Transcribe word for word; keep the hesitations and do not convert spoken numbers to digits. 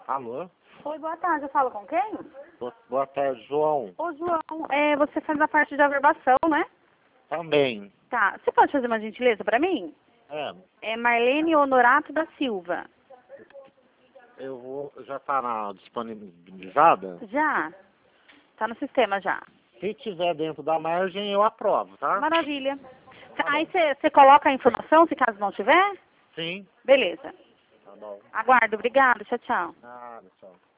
Alô? Oi, boa tarde. Eu falo com quem? Boa, boa tarde, João. Ô, João, é, você faz a parte de averbação, né? Também. Tá. Você pode fazer uma gentileza pra mim? É, É Marlene Honorato da Silva. eu vou. Já tá na, disponibilizada? Já? Tá no sistema já. Se tiver dentro da margem, eu aprovo, tá? Maravilha. Tá Aí bom. você coloca a informação, se caso não tiver? Sim. Beleza. Tá bom. Aguardo. Obrigada. Tchau, tchau. Ah, tchau.